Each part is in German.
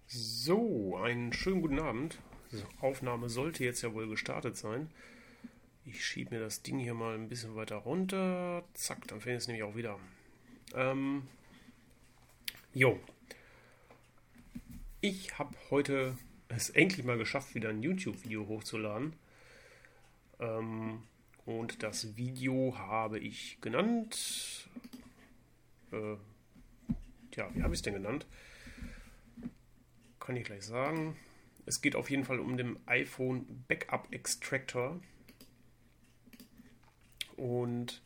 So, einen schönen guten Abend. Die Aufnahme sollte jetzt ja wohl gestartet sein. Ich schiebe mir das Ding hier mal ein bisschen weiter runter. Zack, dann fängt es nämlich auch wieder. Ähm, jo, ich habe heute es endlich mal geschafft, wieder ein YouTube-Video hochzuladen. Ähm, und das Video habe ich genannt. Äh, wie habe ich es denn genannt? Kann ich gleich sagen. Es geht auf jeden Fall um den iPhone Backup Extractor. Und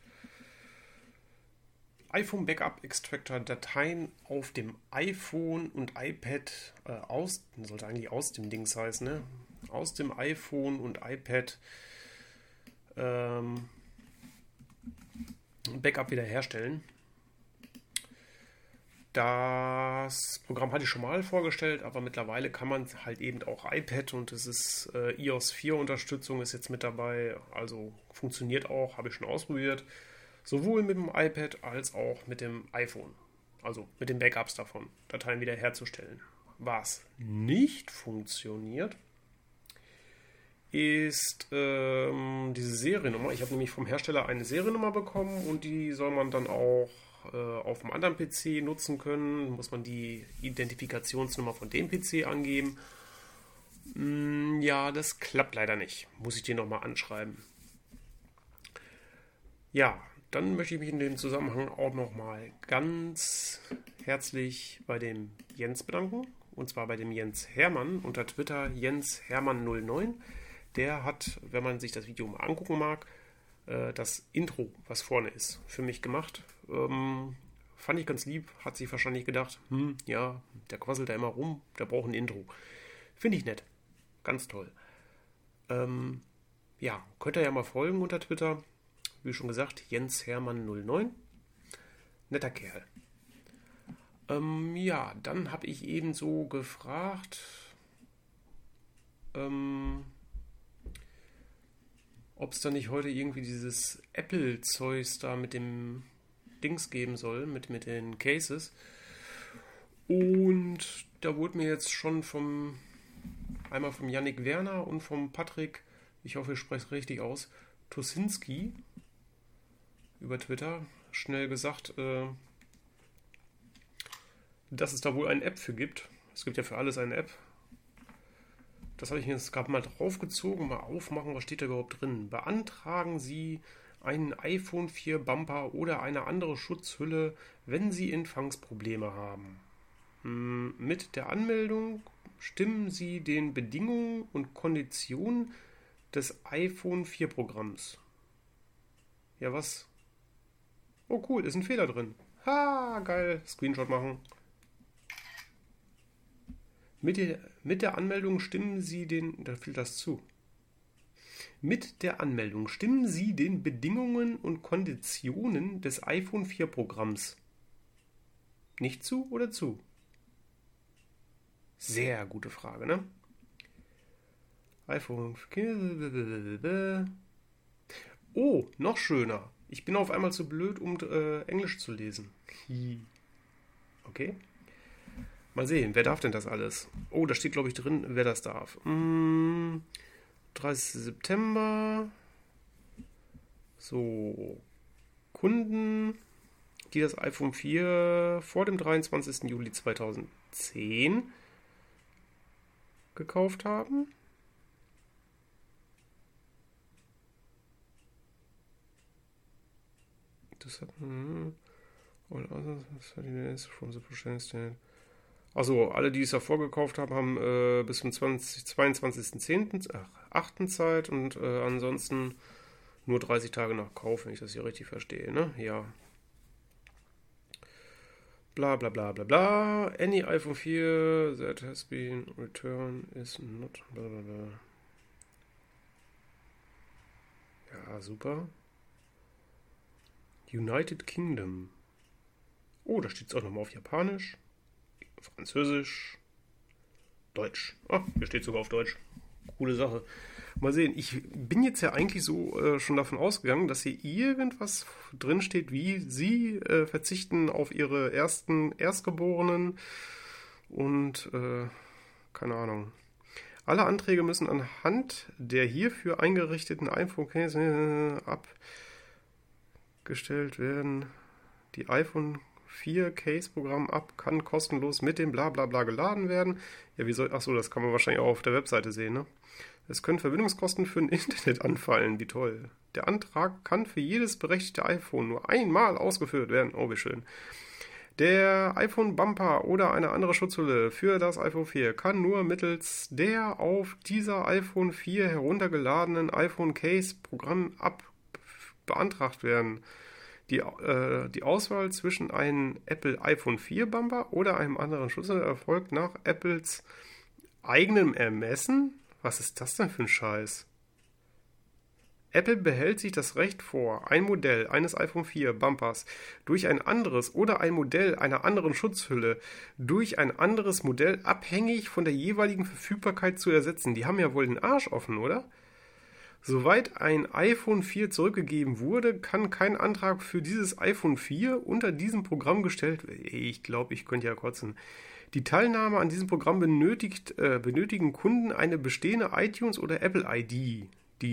iPhone Backup Extractor Dateien auf dem iPhone und iPad sollte eigentlich aus dem Dings heißen, ne? Aus dem iPhone und iPad Backup wiederherstellen. Das Programm hatte ich schon mal vorgestellt, aber mittlerweile kann man halt eben auch iPad und es ist iOS 4 Unterstützung ist jetzt mit dabei, also funktioniert auch, habe ich schon ausprobiert, sowohl mit dem iPad als auch mit dem iPhone, also mit den Backups davon, Dateien wiederherzustellen. Was nicht funktioniert, ist diese Seriennummer. Ich habe nämlich vom Hersteller eine Seriennummer bekommen und die soll man dann auch auf einem anderen PC nutzen können. Muss man die Identifikationsnummer von dem PC angeben. Ja, das klappt leider nicht. Muss ich den nochmal anschreiben. Ja, dann möchte ich mich in dem Zusammenhang auch nochmal ganz herzlich bei dem Jens bedanken. Und zwar bei dem Jens Hermann unter Twitter Jens Hermann09. Der hat, wenn man sich das Video mal angucken mag, das Intro, was vorne ist, für mich gemacht. Fand ich ganz lieb, hat sich wahrscheinlich gedacht, ja, der quasselt da immer rum, der braucht ein Intro. Finde ich nett. Ganz toll. Ja, könnt ihr ja mal folgen unter Twitter. Wie schon gesagt, Jens Hermann09. Netter Kerl. Ja, dann habe ich eben so gefragt, ob es da nicht heute irgendwie dieses Apple-Zeugs da mit dem Dings geben soll, mit den Cases. Und da wurde mir jetzt schon einmal vom Yannick Werner und vom Patrick, ich hoffe, ich spreche es richtig aus, Tosinski über Twitter schnell gesagt, dass es da wohl eine App für gibt. Es gibt ja für alles eine App. Das habe ich mir jetzt gerade mal draufgezogen, mal aufmachen, was steht da überhaupt drin. Beantragen Sie einen iPhone 4 Bumper oder eine andere Schutzhülle, wenn Sie Empfangsprobleme haben. Mit der Anmeldung stimmen Sie den Bedingungen und Konditionen des iPhone 4 Programms. Ja, was? Oh cool, ist ein Fehler drin. Ha, geil. Screenshot machen. Mit der Anmeldung stimmen Sie da fehlt das zu. Mit der Anmeldung stimmen Sie den Bedingungen und Konditionen des iPhone 4 Programms. Nicht zu oder zu? Sehr gute Frage, ne? iPhone 4. Oh, noch schöner. Ich bin auf einmal zu blöd, um Englisch zu lesen. Okay. Mal sehen, wer darf denn das alles? Oh, da steht, glaube ich, drin, wer das darf. 30. September. So. Kunden, die das iPhone 4 vor dem 23. Juli 2010 gekauft haben. Das hat... Also alle, die es davor gekauft haben, haben bis zum 22.10. Zeit und ansonsten nur 30 Tage nach Kauf, wenn ich das hier richtig verstehe, ne? Ja. Bla bla bla bla bla. Any iPhone 4 that has been returned is not bla bla bla. Ja, super. United Kingdom. Oh, da steht es auch nochmal auf Japanisch. Französisch, Deutsch. Ah, hier steht sogar auf Deutsch. Coole Sache. Mal sehen, ich bin jetzt ja eigentlich so schon davon ausgegangen, dass hier irgendwas drin steht, wie Sie verzichten auf Ihre Erstgeborenen und keine Ahnung. Alle Anträge müssen anhand der hierfür eingerichteten iPhone-Case abgestellt werden. Die iPhone 4 Case-Programm kann kostenlos mit dem Blablabla geladen werden. Ja, achso, das kann man wahrscheinlich auch auf der Webseite sehen, ne? Es können Verbindungskosten für ein Internet anfallen. Wie toll. Der Antrag kann für jedes berechtigte iPhone nur einmal ausgeführt werden. Oh, wie schön. Der iPhone-Bumper oder eine andere Schutzhülle für das iPhone 4 kann nur mittels der auf dieser iPhone 4 heruntergeladenen iPhone Case-Programm beantragt werden. Die Auswahl zwischen einem Apple iPhone 4 Bumper oder einem anderen Schutzhülle erfolgt nach Apples eigenem Ermessen. Was ist das denn für ein Scheiß? Apple behält sich das Recht vor, ein Modell eines iPhone 4 Bumpers durch ein anderes oder ein Modell einer anderen Schutzhülle durch ein anderes Modell abhängig von der jeweiligen Verfügbarkeit zu ersetzen. Die haben ja wohl den Arsch offen, oder? Soweit ein iPhone 4 zurückgegeben wurde, kann kein Antrag für dieses iPhone 4 unter diesem Programm gestellt werden. Ich glaube, ich könnte ja kotzen. Die Teilnahme an diesem Programm benötigen Kunden eine bestehende iTunes oder Apple ID.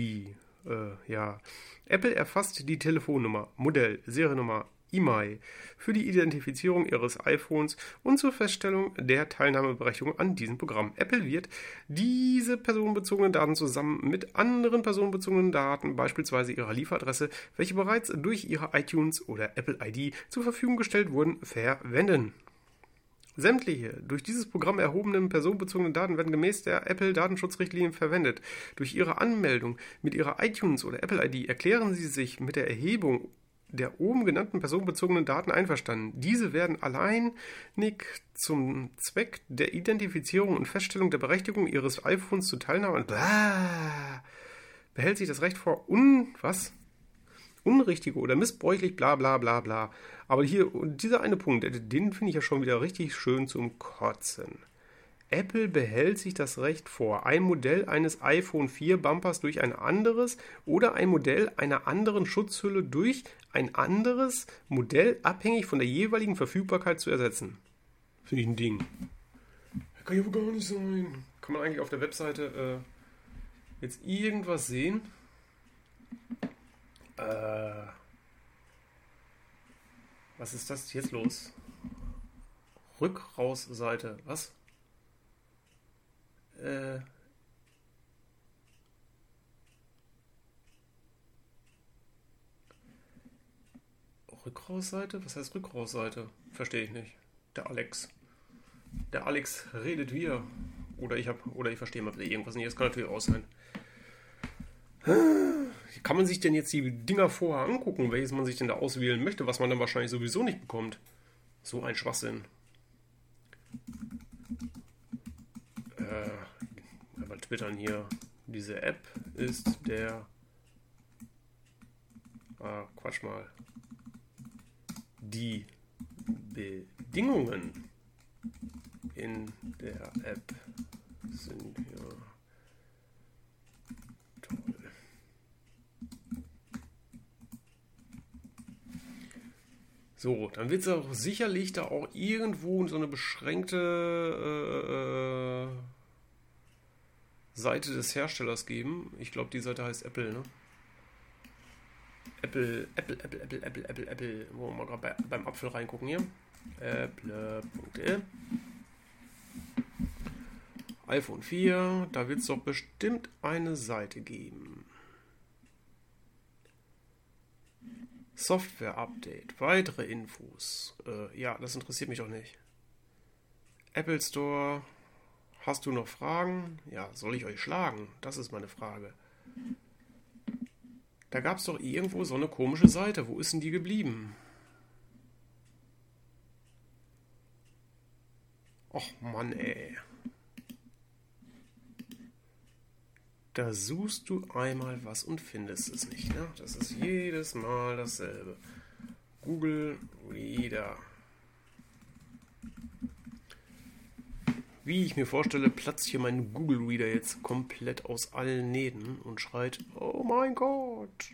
Apple erfasst die Telefonnummer, Modell, Seriennummer, E-Mail für die Identifizierung ihres iPhones und zur Feststellung der Teilnahmeberechtigung an diesem Programm. Apple wird diese personenbezogenen Daten zusammen mit anderen personenbezogenen Daten, beispielsweise ihrer Lieferadresse, welche bereits durch ihre iTunes oder Apple ID zur Verfügung gestellt wurden, verwenden. Sämtliche durch dieses Programm erhobenen personenbezogenen Daten werden gemäß der Apple-Datenschutzrichtlinien verwendet. Durch Ihre Anmeldung mit Ihrer iTunes- oder Apple-ID erklären Sie sich mit der Erhebung der oben genannten personenbezogenen Daten einverstanden. Diese werden alleinig zum Zweck der Identifizierung und Feststellung der Berechtigung Ihres iPhones zur Teilnahme behält sich das Recht vor unrichtige oder missbräuchlich bla bla bla bla. Aber hier, dieser eine Punkt, den finde ich ja schon wieder richtig schön zum Kotzen. Apple behält sich das Recht vor, ein Modell eines iPhone 4 Bumpers durch ein anderes oder ein Modell einer anderen Schutzhülle durch ein anderes Modell abhängig von der jeweiligen Verfügbarkeit zu ersetzen. Finde ich ein Ding. Das kann ja wohl gar nicht sein. Kann man eigentlich auf der Webseite jetzt irgendwas sehen? Was ist das jetzt los? Rückrausseite. Was? Rückrausseite? Was heißt Rückrausseite? Verstehe ich nicht. Der Alex redet wieder. Oder ich verstehe mal irgendwas nicht. Das kann natürlich auch sein. Wie kann man sich denn jetzt die Dinger vorher angucken, welches man sich denn da auswählen möchte, was man dann wahrscheinlich sowieso nicht bekommt? So ein Schwachsinn. Mal twittern hier. Diese App ist der... Quatsch mal. Die Bedingungen in der App sind ja toll. So, dann wird es auch sicherlich da auch irgendwo so eine beschränkte Seite des Herstellers geben. Ich glaube, die Seite heißt Apple, ne? Apple. Wollen wir mal gerade beim Apfel reingucken hier. Apple.de iPhone 4, da wird es doch bestimmt eine Seite geben. Software-Update, weitere Infos. Ja, das interessiert mich doch nicht. Apple Store, hast du noch Fragen? Ja, soll ich euch schlagen? Das ist meine Frage. Da gab es doch irgendwo so eine komische Seite. Wo ist denn die geblieben? Och Mann, ey. Da suchst du einmal was und findest es nicht, ne? Das ist jedes Mal dasselbe. Google Reader. Wie ich mir vorstelle, platzt hier mein Google Reader jetzt komplett aus allen Nähten und schreit, oh mein Gott.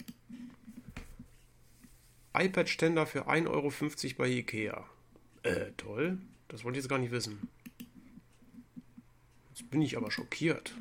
iPad-Ständer für 1,50 € bei Ikea. Toll. Das wollte ich jetzt gar nicht wissen. Jetzt bin ich aber schockiert.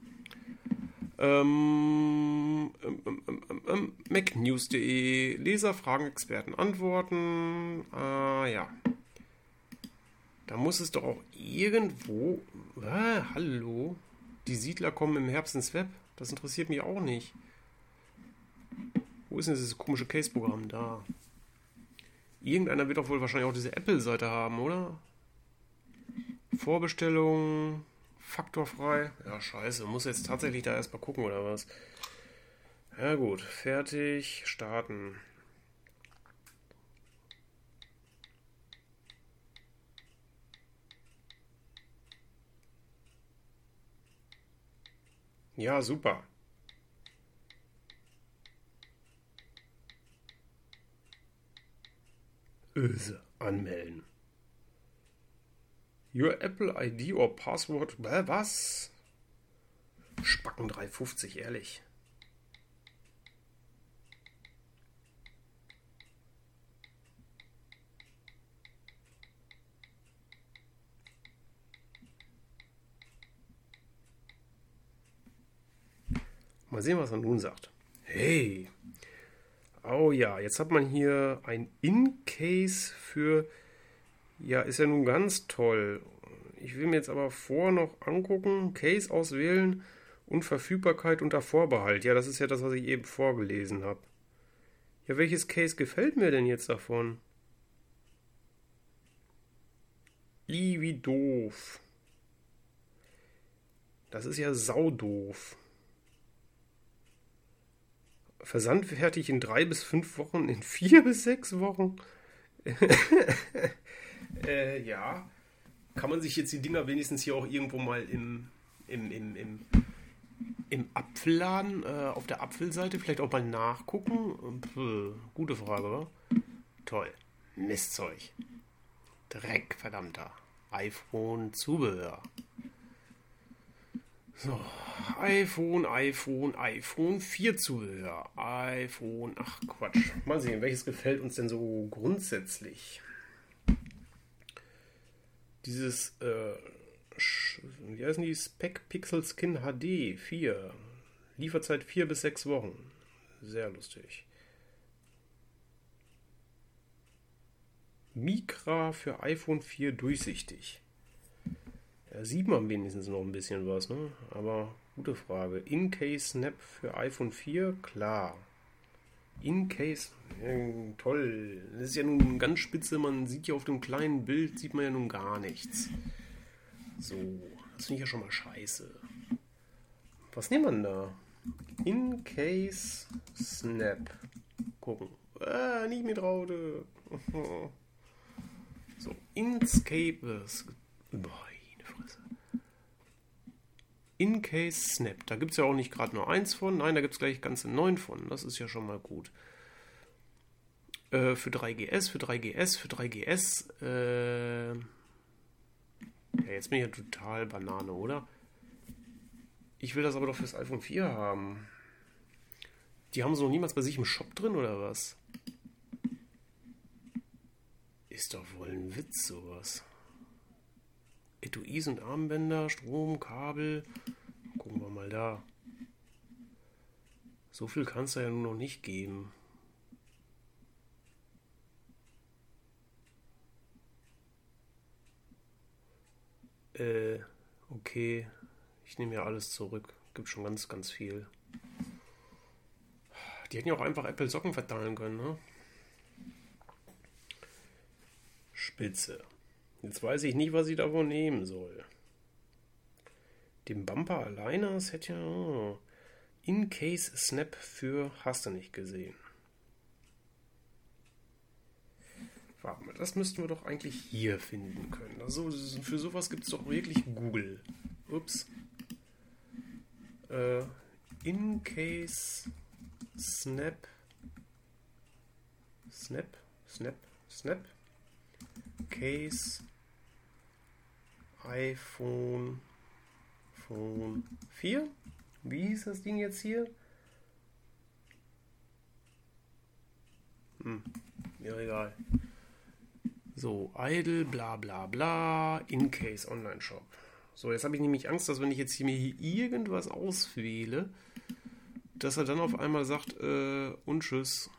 Macnews.de, Leser, Fragen, Experten, Antworten. Ja. Da muss es doch auch irgendwo... hallo? Die Siedler kommen im Herbst ins Web? Das interessiert mich auch nicht. Wo ist denn dieses komische Case-Programm? Da. Irgendeiner wird doch wohl wahrscheinlich auch diese Apple-Seite haben, oder? Vorbestellung, faktorfrei. Ja, scheiße. Muss jetzt tatsächlich da erstmal gucken, oder was? Ja gut, fertig, starten. Ja, super. Öse, anmelden. Your Apple ID or Password. Was? Spacken 3,50, ehrlich. Mal sehen, was er nun sagt. Hey. Oh ja, jetzt hat man hier ein In-Case für... Ja, ist ja nun ganz toll. Ich will mir jetzt aber vor noch angucken. Case auswählen und Verfügbarkeit unter Vorbehalt. Ja, das ist ja das, was ich eben vorgelesen habe. Ja, welches Case gefällt mir denn jetzt davon? Wie doof. Das ist ja saudoof. Versand fertig in 3 bis 5 Wochen, in 4 bis 6 Wochen. Ja. Kann man sich jetzt die Dinger wenigstens hier auch irgendwo mal im Apfelladen, auf der Apfelseite vielleicht auch mal nachgucken? Gute Frage, oder? Toll. Mistzeug. Dreck, verdammter. iPhone-Zubehör. So, iPhone 4 Zubehör. Ach Quatsch. Mal sehen, welches gefällt uns denn so grundsätzlich? Dieses, wie heißen die? Spec Pixel Skin HD 4. Lieferzeit 4 bis 6 Wochen. Sehr lustig. Micra für iPhone 4 durchsichtig. Ja, sieht man wenigstens noch ein bisschen was, ne? Aber gute Frage. In-Case Snap für iPhone 4? Klar. In-Case, toll. Das ist ja nun ganz spitze. Man sieht ja auf dem kleinen Bild, sieht man ja nun gar nichts. So, das finde ich ja schon mal scheiße. Was nehmen wir denn da? In-Case Snap. Gucken. Nicht mit Raute. So, Inscape. In-Case Snap. Da gibt es ja auch nicht gerade nur eins von. Nein, da gibt es gleich ganze 9 von. Das ist ja schon mal gut. Für 3GS. Ja, jetzt bin ich ja total Banane, oder? Ich will das aber doch fürs iPhone 4 haben. Die haben sie noch niemals bei sich im Shop drin, oder was? Ist doch wohl ein Witz, sowas. Etuis und Armbänder, Strom, Kabel. Gucken wir mal da. So viel kann es da ja nun noch nicht geben. Okay. Ich nehme ja alles zurück. Gibt schon ganz, ganz viel. Die hätten ja auch einfach Apple Socken verteilen können, ne? Spitze. Jetzt weiß ich nicht, was ich davon nehmen soll. Den Bumper alleine, das hätte ja... In-Case Snap für hast du nicht gesehen. Warte mal, das müssten wir doch eigentlich hier finden können. Also für sowas gibt es doch wirklich Google. Ups. In-Case Snap. Snap. Case iPhone 4. Wie hieß das Ding jetzt hier? Mir egal. So, Idle, bla bla bla, In-Case Online-Shop. So, jetzt habe ich nämlich Angst, dass wenn ich jetzt hier mir hier irgendwas auswähle, dass er dann auf einmal sagt, und tschüss.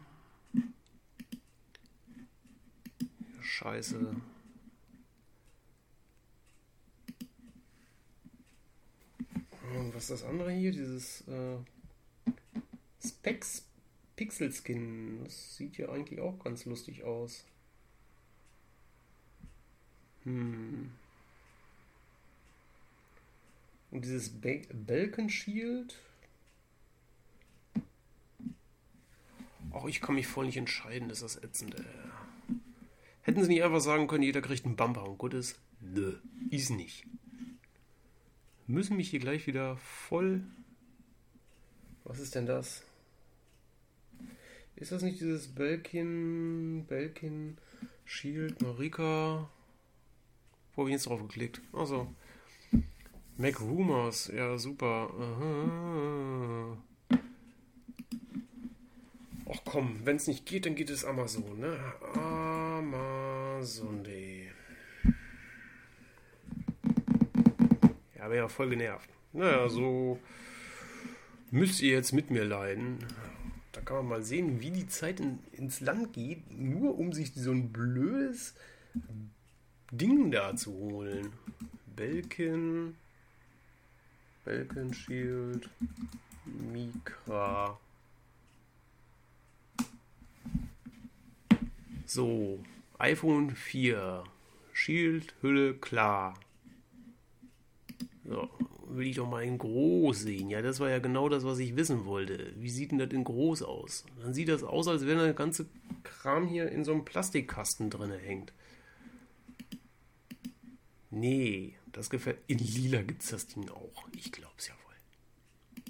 Scheiße. Und was ist das andere hier? Dieses Specs Pixel Skin. Das sieht ja eigentlich auch ganz lustig aus. Und dieses Balkan Shield. Auch ich kann mich voll nicht entscheiden, ist das ätzend. Hätten sie nicht einfach sagen können, jeder kriegt einen Bumper und gut ist? Nö, ist nicht. Müssen mich hier gleich wieder voll... Was ist denn das? Ist das nicht dieses Belkin Shield Marika? Wo habe ich jetzt drauf geklickt? Also Mac Rumors, ja super. Aha. Ach komm, wenn es nicht geht, dann geht es Amazon, ne? Amazon.de. Ja, wäre ja voll genervt. Naja, so müsst ihr jetzt mit mir leiden. Da kann man mal sehen, wie die Zeit ins Land geht, nur um sich so ein blödes Ding da zu holen. Belkin Shield Micra. So, iPhone 4. Shield, Hülle, klar. So, will ich doch mal in groß sehen. Ja, das war ja genau das, was ich wissen wollte. Wie sieht denn das in groß aus? Dann sieht das aus, als wenn der ganze Kram hier in so einem Plastikkasten drin hängt. Nee, das gefällt... In lila gibt es das Ding auch. Ich glaub's ja wohl.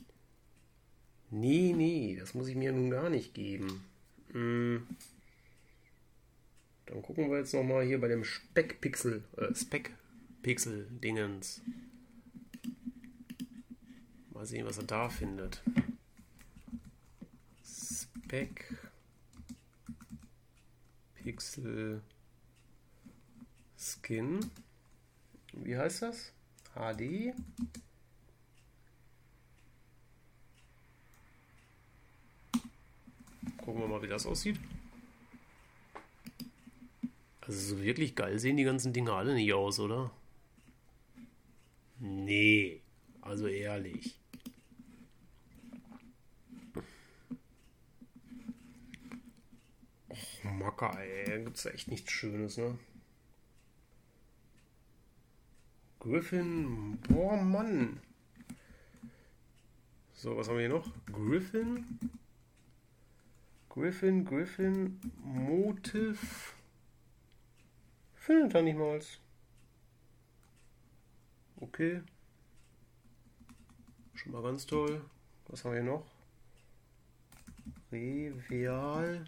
Nee, das muss ich mir nun gar nicht geben. Dann gucken wir jetzt nochmal hier bei dem Speckpixel-Dingens. Mal sehen, was er da findet. Speckpixel Skin. Wie heißt das? HD. Gucken wir mal, wie das aussieht. Also so wirklich geil sehen die ganzen Dinger alle nicht aus, oder? Nee, also ehrlich. Och, Macker, ey, gibt's da echt nichts Schönes, ne? Griffin, boah, Mann. So, was haben wir hier noch? Griffin, Motive. Findet er nicht mal. Okay. Schon mal ganz toll. Was haben wir hier noch? Reveal.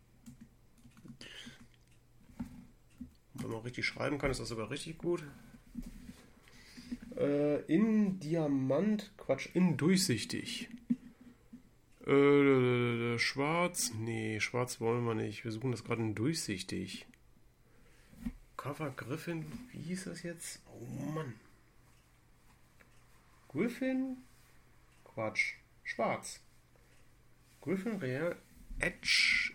Wenn man richtig schreiben kann, ist das sogar richtig gut. In Diamant, Quatsch, in durchsichtig. Schwarz, nee, schwarz wollen wir nicht. Wir suchen das gerade in durchsichtig. Cover Griffin, wie hieß das jetzt? Oh Mann. Griffin, Quatsch, schwarz. Griffin Real, Edge.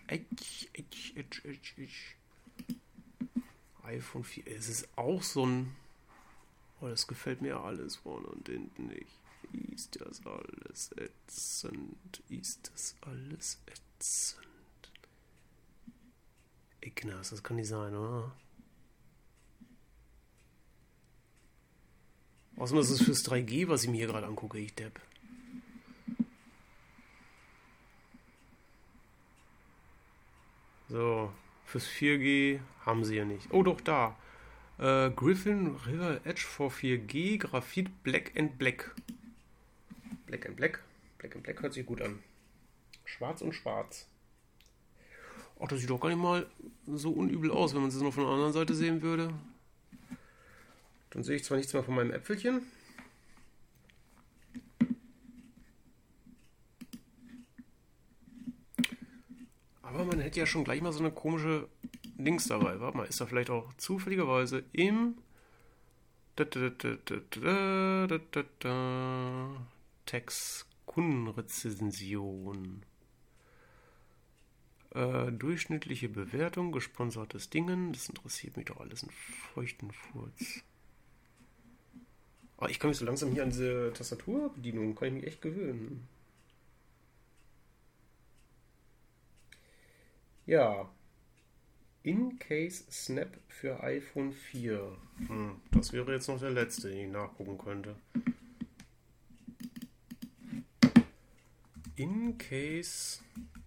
iPhone 4, es ist auch so ein... Oh, das gefällt mir alles vorne und hinten nicht. Ist das alles ätzend? Ignas, das kann nicht sein, oder? Außerdem ist es fürs 3G, was ich mir hier gerade angucke, ich Depp. So, fürs 4G haben sie ja nicht. Oh, doch, da. Griffin River Edge for 4G, Graphit Black and Black. Black and Black hört sich gut an. Schwarz und schwarz. Ach, das sieht doch gar nicht mal so unübel aus, wenn man es noch von der anderen Seite sehen würde. Dann sehe ich zwar nichts mehr von meinem Äpfelchen. Aber man hätte ja schon gleich mal so eine komische Dings dabei. Warte mal, ist da vielleicht auch zufälligerweise im Text Kundenrezension. Durchschnittliche Bewertung, gesponsertes Dingen. Das interessiert mich doch alles, einen feuchten Furz. Ich kann mich so langsam hier an diese Tastaturbedienung, kann ich mich echt gewöhnen. Ja, In-Case Snap für iPhone 4. Das wäre jetzt noch der letzte, den ich nachgucken könnte. In-Case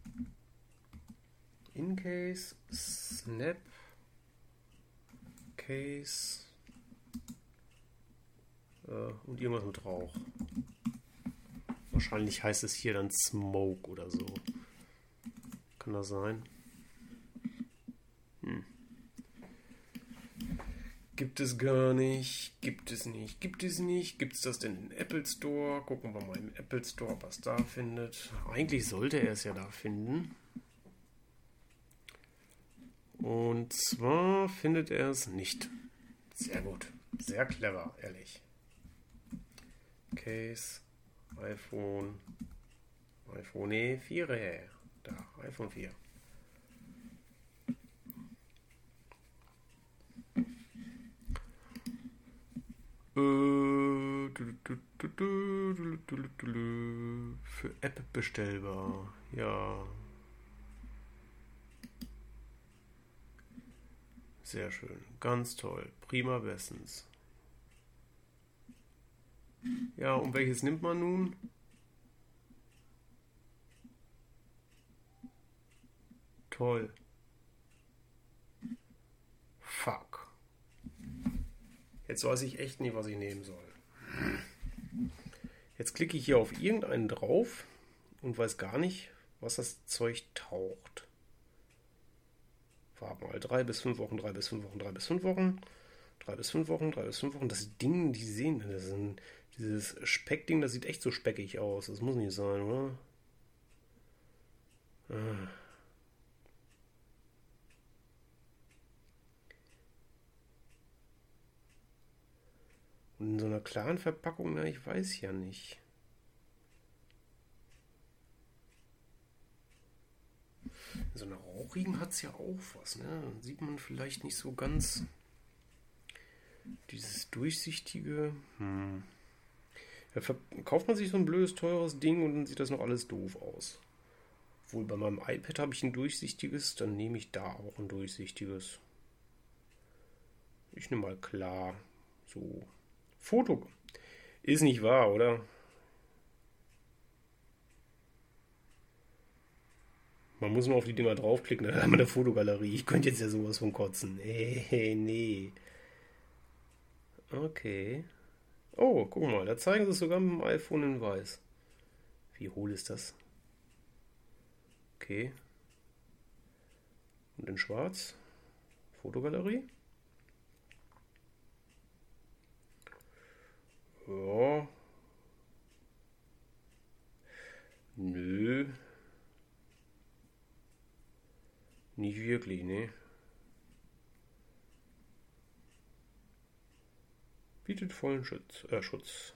Snap Case und irgendwas mit Rauch. Wahrscheinlich heißt es hier dann Smoke oder so. Kann das sein? Gibt es gar nicht. Gibt es nicht. Gibt es nicht. Gibt es das denn im Apple Store? Gucken wir mal im Apple Store, was da findet. Eigentlich sollte er es ja da finden. Und zwar findet er es nicht. Sehr gut. Sehr clever, ehrlich. Case, iPhone 4. Da, iPhone 4. Für App bestellbar. Ja. Sehr schön. Ganz toll. Prima bestens. Ja, und welches nimmt man nun? Toll. Fuck. Jetzt weiß ich echt nicht, was ich nehmen soll. Jetzt klicke ich hier auf irgendeinen drauf und weiß gar nicht, was das Zeug taucht. Warte mal, 3 bis 5 Wochen, 3 bis 5 Wochen, 3 bis 5 Wochen, 3 bis 5 Wochen, 3 bis 5 Wochen. Das Ding, die sehen, das ist dieses Speckding, das sieht echt so speckig aus. Das muss nicht sein, oder? Und in so einer klaren Verpackung, na, ich weiß ja nicht. In so einer rauchigen hat es ja auch was, ne? Dann sieht man vielleicht nicht so ganz dieses durchsichtige. Da kauft man sich so ein blödes, teures Ding und dann sieht das noch alles doof aus. Obwohl bei meinem iPad habe ich ein durchsichtiges, dann nehme ich da auch ein durchsichtiges. Ich nehme mal klar. So. Foto. Ist nicht wahr, oder? Man muss nur auf die Dinger draufklicken, dann hat man eine Fotogalerie. Ich könnte jetzt ja sowas von kotzen. Nee. Okay. Oh, guck mal, da zeigen sie es sogar mit dem iPhone in weiß. Wie hohl ist das? Okay. Und in schwarz? Fotogalerie? Ja. Nö. Nicht wirklich, ne? Bietet vollen Schutz.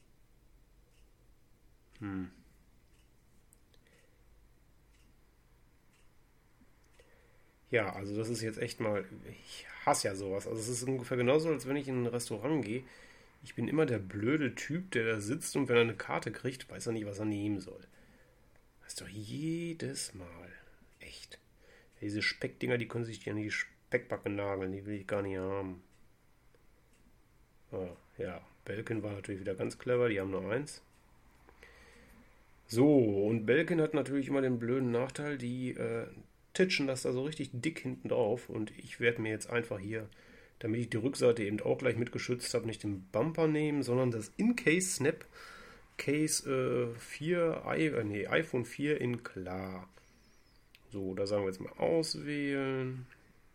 Ja, also das ist jetzt echt mal. Ich hasse ja sowas. Also es ist ungefähr genauso, als wenn ich in ein Restaurant gehe. Ich bin immer der blöde Typ, der da sitzt und wenn er eine Karte kriegt, weiß er nicht, was er nehmen soll. Das ist doch jedes Mal. Echt. Diese Speckdinger, die können sich ja in die Speckbacke nageln. Die will ich gar nicht haben. Ja, Belkin war natürlich wieder ganz clever. Die haben nur eins. So, und Belkin hat natürlich immer den blöden Nachteil, die titschen das da so richtig dick hinten drauf. Und ich werde mir jetzt einfach hier, damit ich die Rückseite eben auch gleich mitgeschützt habe, nicht den Bumper nehmen, sondern das In-Case Snap Case 4, iPhone 4 in klar. So, da sagen wir jetzt mal auswählen.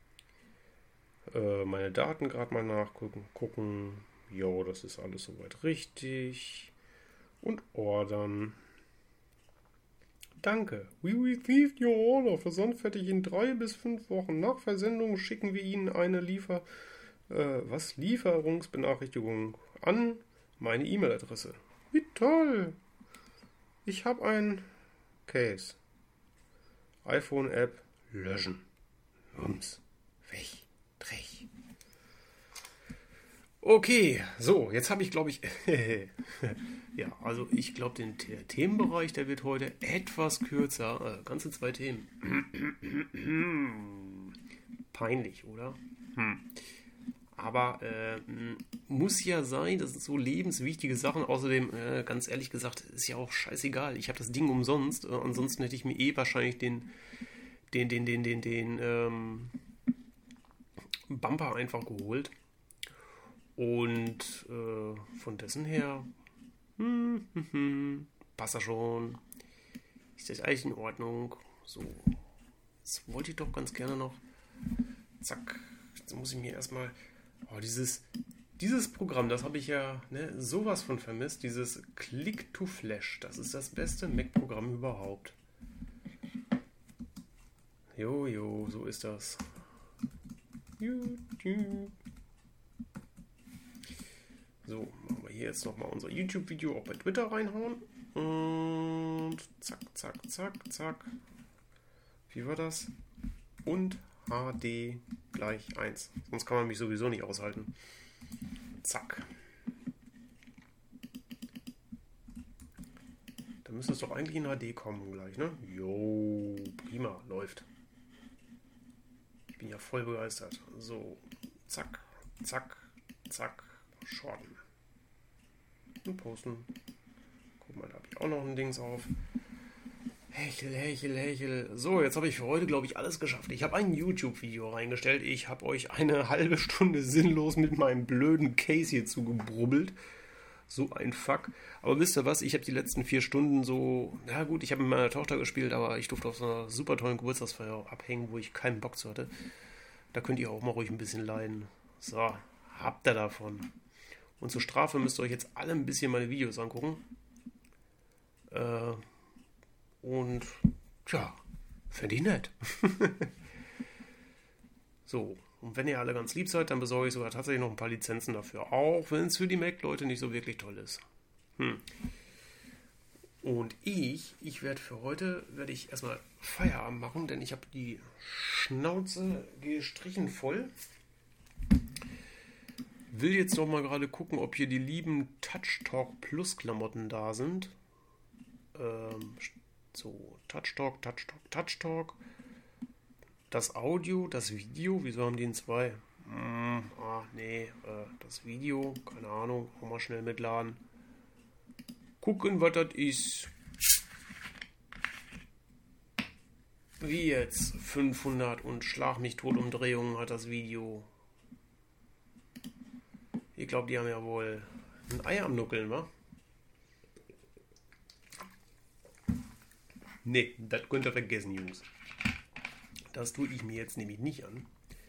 Meine Daten gerade mal nachgucken. Jo, das ist alles soweit richtig. Und ordern. Danke. We received your order. Versandfertig in 3 bis 5 Wochen. Nach Versendung schicken wir Ihnen eine Was? Lieferungsbenachrichtigung an meine E-Mail-Adresse. Wie toll! Ich habe ein Case. iPhone-App löschen. Rums. Weg. Drech. Okay, so, jetzt habe ich, glaube ich, ja, also ich glaube, der Themenbereich, der wird heute etwas kürzer. Ganze 2 Themen. Peinlich, oder? Aber muss ja sein, das sind so lebenswichtige Sachen. Außerdem, ganz ehrlich gesagt, ist ja auch scheißegal. Ich habe das Ding umsonst. Ansonsten hätte ich mir wahrscheinlich den Bumper einfach geholt. Und von dessen her passt das schon. Ist das eigentlich in Ordnung? So, jetzt wollte ich doch ganz gerne noch. Zack, jetzt muss ich mir erstmal. Oh, dieses Programm, das habe ich ja sowas von vermisst. Dieses Click-to-Flash, das ist das beste Mac-Programm überhaupt. Jo, so ist das. YouTube. So, machen wir hier jetzt nochmal unser YouTube-Video auch bei Twitter reinhauen. Und zack, zack, zack, zack. Wie war das? Und HD gleich 1. Sonst kann man mich sowieso nicht aushalten. Zack. Da müsste es doch eigentlich in HD kommen gleich, ne? Jo, prima, läuft. Ich bin ja voll begeistert. So, zack, zack, zack, shorten. Und posten. Guck mal, da habe ich auch noch ein Dings auf. Hechel. So, jetzt habe ich für heute, glaube ich, alles geschafft. Ich habe ein YouTube-Video reingestellt. Ich habe euch eine halbe Stunde sinnlos mit meinem blöden Case hier zugebrubbelt. So ein Fuck. Aber wisst ihr was? Ich habe die letzten 4 Stunden so... Na gut, ich habe mit meiner Tochter gespielt, aber ich durfte auf so einer super tollen Geburtstagsfeier abhängen, wo ich keinen Bock zu hatte. Da könnt ihr auch mal ruhig ein bisschen leiden. So, habt ihr davon. Und zur Strafe müsst ihr euch jetzt alle ein bisschen meine Videos angucken. Und, tja, fände ich nett. So, und wenn ihr alle ganz lieb seid, dann besorge ich sogar tatsächlich noch ein paar Lizenzen dafür. Auch wenn es für die Mac-Leute nicht so wirklich toll ist. Und ich werde für heute, erstmal Feierabend machen, denn ich habe die Schnauze gestrichen voll. Will jetzt noch mal gerade gucken, ob hier die lieben Touch Talk Plus Klamotten da sind. So, Touch Talk. Das Audio, das Video, wieso haben die in 2? Das Video, keine Ahnung, auch mal schnell mitladen. Gucken, was das ist. Wie jetzt 500 und Schlag mich tot Umdrehungen hat das Video. Ich glaube, die haben ja wohl ein Ei am Nuckeln, wa? Nee, das könnt ihr vergessen, Jungs. Das tue ich mir jetzt nämlich nicht an.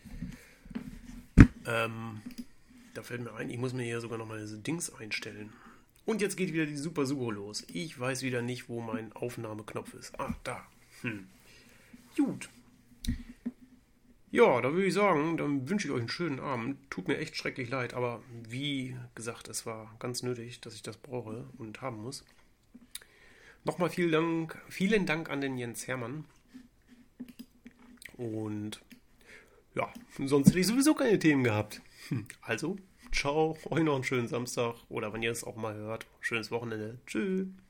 Da fällt mir ein, ich muss mir hier sogar noch mal diese Dings einstellen. Und jetzt geht wieder die Super Suche los. Ich weiß wieder nicht, wo mein Aufnahmeknopf ist. Ah, da. Gut. Ja, da würde ich sagen, dann wünsche ich euch einen schönen Abend. Tut mir echt schrecklich leid, aber wie gesagt, es war ganz nötig, dass ich das brauche und haben muss. Nochmal vielen Dank an den Jens Hermann. Und ja, sonst hätte ich sowieso keine Themen gehabt. Also, ciao, euch noch einen schönen Samstag oder wenn ihr es auch mal hört, schönes Wochenende. Tschüss.